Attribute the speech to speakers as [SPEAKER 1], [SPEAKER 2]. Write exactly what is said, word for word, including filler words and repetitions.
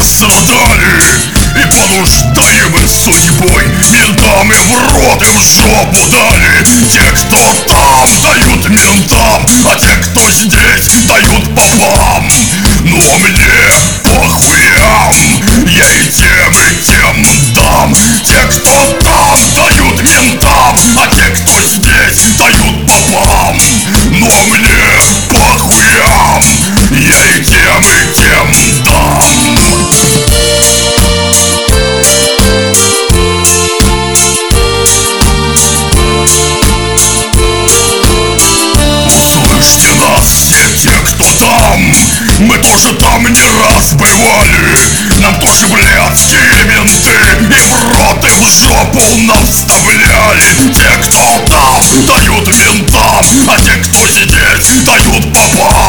[SPEAKER 1] пострадали и понуждаемы судьбой. Ментам и в рот, и в жопу дали те, кто там, дают ментам, а те, кто здесь, дают попам. Но мне похуям, я и тем, и тем дам. Те, кто там, дают ментам, а те, кто здесь, дают попам. Но мне похуям, я и тем, и тем дам. Услышьте нас, все те, кто там. Мы тоже там не раз бывали. Нам тоже блядские менты и в рот, и в жопу нам вставляли. Те, кто там, дают ментам, а те, кто здесь, дают попам.